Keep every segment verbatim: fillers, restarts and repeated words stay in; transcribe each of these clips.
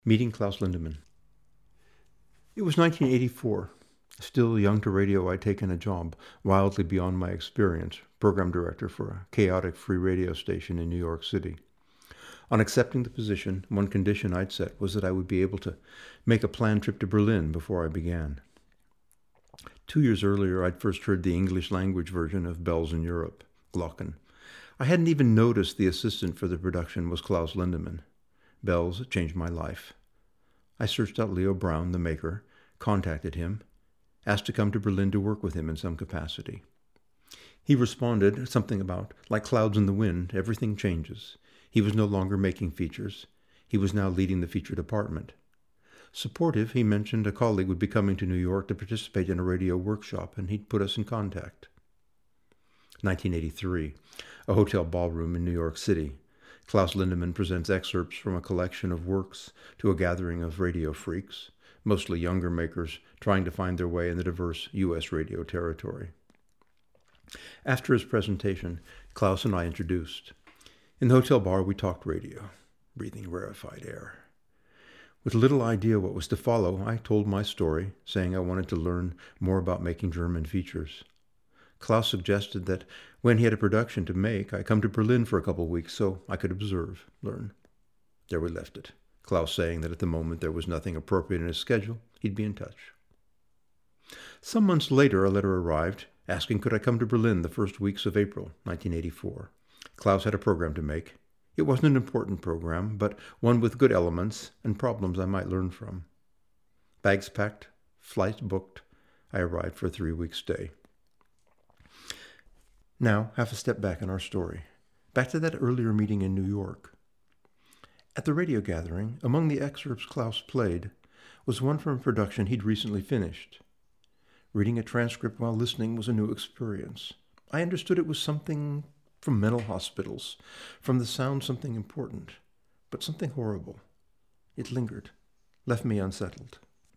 Meeting Klaus Lindemann. It was nineteen eighty-four. Still young to radio, I'd taken a job, wildly beyond my experience, program director for a chaotic free radio station in New York City. On accepting the position, one condition I'd set was that I would be able to make a planned trip to Berlin before I began. Two years earlier, I'd first heard the English language version of Bells in Europe, Glocken. I hadn't even noticed the assistant for the production was Klaus Lindemann. Bells changed my life. I searched out Leo Brown, the maker, contacted him, asked to come to Berlin to work with him in some capacity. He responded something about, like clouds in the wind, everything changes. He was no longer making features. He was now leading the feature department. Supportive, he mentioned a colleague would be coming to New York to participate in a radio workshop, and he'd put us in contact. nineteen eighty-three, a hotel ballroom in New York City. Klaus Lindemann presents excerpts from a collection of works to a gathering of radio freaks, mostly younger makers trying to find their way in the diverse U S radio territory. After his presentation, Klaus and I introduced. In the hotel bar, we talked radio, breathing rarefied air. With little idea what was to follow, I told my story, saying I wanted to learn more about making German features. Klaus suggested that when he had a production to make, I come to Berlin for a couple of weeks so I could observe, learn. There we left it, Klaus saying that at the moment there was nothing appropriate in his schedule. He'd be in touch. Some months later, a letter arrived asking could I come to Berlin the first weeks of April, nineteen eighty-four. Klaus had a program to make. It wasn't an important program, but one with good elements and problems I might learn from. Bags packed, flights booked, I arrived for a three-week stay. Now, half a step back in our story, back to that earlier meeting in New York. At the radio gathering, among the excerpts Klaus played was one from a production he'd recently finished. Reading a transcript while listening was a new experience. I understood it was something from mental hospitals, from the sound something important, but something horrible. It lingered, left me unsettled.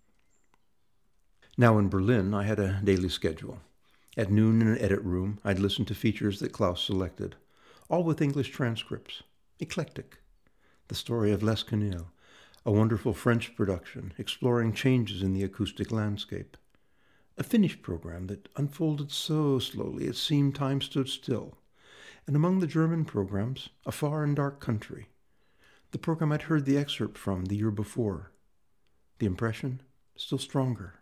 Now in Berlin, I had a daily schedule. At noon in an edit room, I'd listen to features that Klaus selected, all with English transcripts, eclectic. The story of Les Cunil, a wonderful French production exploring changes in the acoustic landscape. A Finnish program that unfolded so slowly it seemed time stood still. And among the German programs, A Far and Dark Country, the program I'd heard the excerpt from the year before. The impression, still stronger.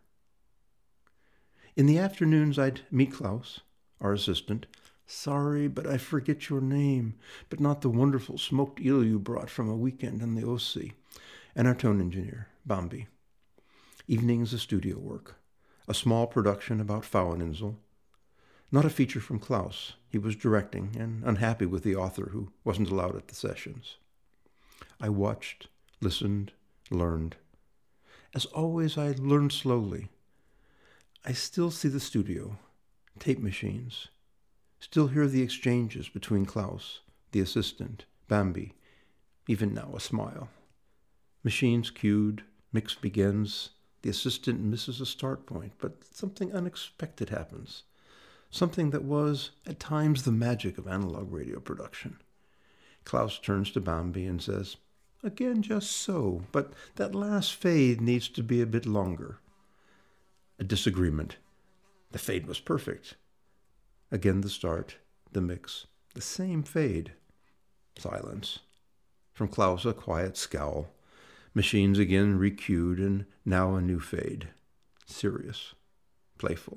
In the afternoons, I'd meet Klaus, our assistant. Sorry, but I forget your name, but not the wonderful smoked eel you brought from a weekend in the Ostsee. And our tone engineer, Bambi. Evenings of studio work. A small production about Fraueninsel. Not a feature from Klaus. He was directing and unhappy with the author who wasn't allowed at the sessions. I watched, listened, learned. As always, I learned slowly. I still see the studio, tape machines, still hear the exchanges between Klaus, the assistant, Bambi, even now a smile. Machines cued, mix begins, the assistant misses a start point, but something unexpected happens, something that was, at times, the magic of analog radio production. Klaus turns to Bambi and says, "Again, just so, but that last fade needs to be a bit longer." A disagreement. The fade was perfect. Again the start, the mix, the same fade. Silence. From Klaus a quiet scowl. Machines again recued, and now a new fade. Serious. Playful.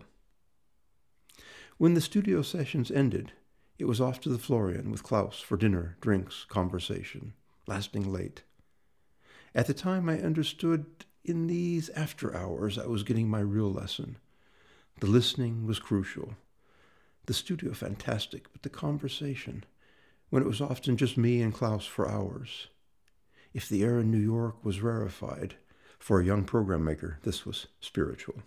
When the studio sessions ended, it was off to the Florian with Klaus for dinner, drinks, conversation, lasting late. At the time I understood in these after hours I was getting my real lesson. The listening was crucial. The studio fantastic, but the conversation, when it was often just me and Klaus for hours. If the air in New York was rarefied, for a young program maker, this was spiritual.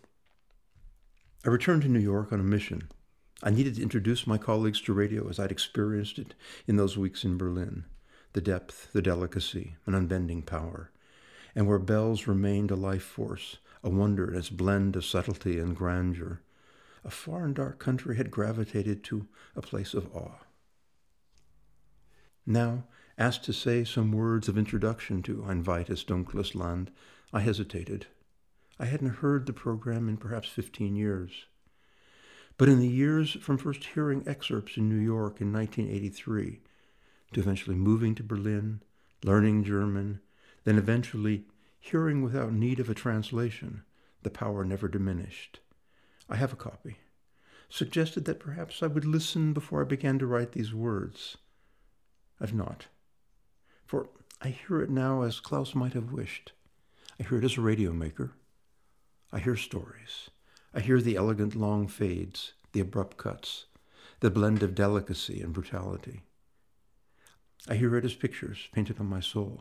I returned to New York on a mission. I needed to introduce my colleagues to radio as I'd experienced it in those weeks in Berlin. The depth, the delicacy, an unbending power. And where bells remained a life force, a wonder in its blend of subtlety and grandeur, a far and dark country had gravitated to a place of awe. Now, Asked to say some words of introduction to Ein weites dunkles Land, I hesitated. I hadn't heard the program in perhaps fifteen years. But in the years from first hearing excerpts in New York in nineteen eighty-three, to eventually moving to Berlin, learning German, then eventually hearing without need of a translation, the power never diminished. I have a copy. Suggested that perhaps I would listen before I began to write these words. I've not. For I hear it now as Klaus might have wished. I hear it as a radio maker. I hear stories. I hear the elegant long fades, the abrupt cuts, the blend of delicacy and brutality. I hear it as pictures painted on my soul.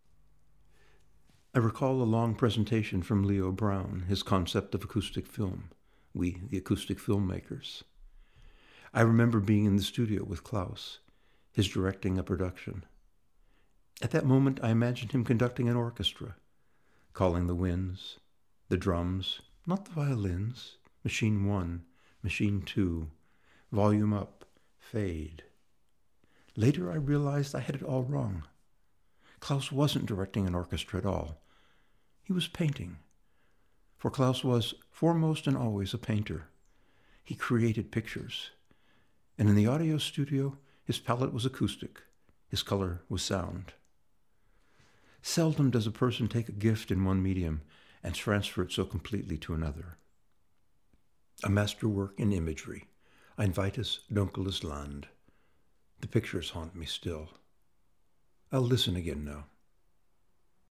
I recall a long presentation from Leo Brown, his concept of acoustic film, we, the acoustic filmmakers. I remember being in the studio with Klaus, his directing a production. At that moment, I imagined him conducting an orchestra, calling the winds, the drums, not the violins, machine one, machine two, volume up, fade. Later, I realized I had it all wrong. Klaus wasn't directing an orchestra at all. He was painting. For Klaus was, foremost and always, a painter. He created pictures. And in the audio studio, his palette was acoustic. His color was sound. Seldom does a person take a gift in one medium and transfer it so completely to another. A masterwork in imagery, Ein weites dunkles Land. The pictures haunt me still. I'll listen again now.